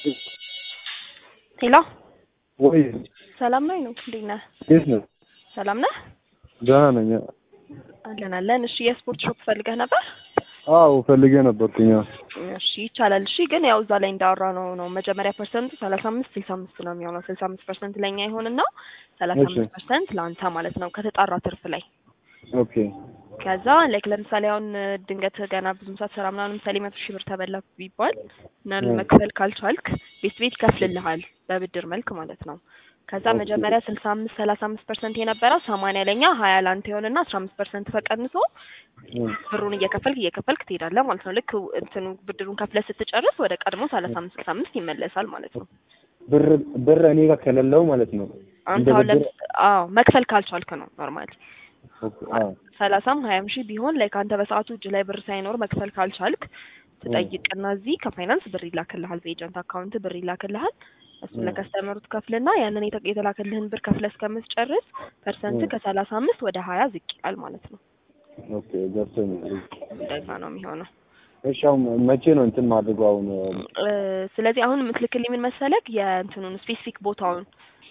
ሄሎ ወይ ሰላም ነው እንዴት ነህ? እንዴት ነህ? ሰላም ነህ? ደህና ነኝ። አለን። እሺ የስፖርት ሾፕ ፈልገህ ነበር? አዎ ፈልጌ ነበርኩኝ። እሺ ይቻላል። እሺ ግን ያው እዛ ላይ እንዳወራነው ነው መጀመሪያ ፐርሰንቱ 35 65 ነው የሚሆነው። 65% ለኛ ይሆንና 35% ለአንተ ማለት ነው ከተጣራ ትርፍ ላይ። ኦኬ ከዛ ላይክ ለምሳሌ አሁን ድንገት ገና ብዙም ሳትሰራ ምናምን ለምሳሌ 100 ሺህ ብር ተበላ ቢባል እና መክፈል ካልቻልክ ቤት ይከፍልልሃል በብድር መልክ ማለት ነው። ከዛ መጀመሪያ 65 35% የነበረው 80 ለኛ 20 ላንተ ይሆንና 15% ተቀንሶ ብሩን እየከፈልክ ትሄዳለህ ማለት ነው። ልክ እንትኑ ብድሩን ከፍለህ ስትጨርስ ወደ ቀድሞ 35 ይመለሳል ማለት ነው። ብር እኔ ጋር ከሌለው ማለት ነው። አንተ መክፈል ካልቻልክ ነው ኖርማሊ 30ም 20 ሺህ ቢሆን ላይ ካንተ በሰዓቱ እጅ ላይ ብር ሳይኖር መክፈል ካልቻልክ ትጠይቅና እዚህ ከፋይናንስ ብር ይላክልሃል፣ በኤጀንት አካውንት ብር ይላክልሃል። እሱ ለከስተመሩ ትከፍልና ያንን የተላከልህን ብር ከፍለህ እስከምትጨርስ ፐርሰንት ከ35 ወደ 20 ዝቅ ይላል ማለት ነው። ኦኬ ገብቶኛል። እንደዛ ነው የሚሆነው። እሺ አሁን መቼ ነው እንትን ማድረገው አሁን? ስለዚህ አሁን የምትልክልኝ ምን መሰለክ የእንትኑን ስፔሲፊክ ቦታውን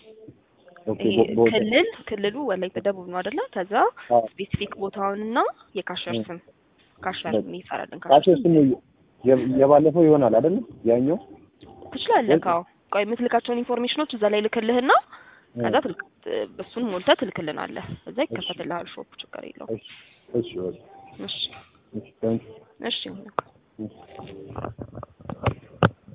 ክልሉ ወላይታ ደቡብ ነው አይደለ? ከዛ ስፔሲፊክ ቦታውንና የካሸር ስም ካሸር የሚፈራልን ካሸር ስም የባለፈው ይሆናል አይደል? ያኛው ትችላለህ። አዎ ቆይ የምትልካቸውን ኢንፎርሜሽኖች እዛ ላይ ልክልህና ከዛ እሱን ሞልተህ ትልክልናለህ። እዛ ይከፈትልሃል ሾፕ ችግር የለውም። እሺ እሺ እሺ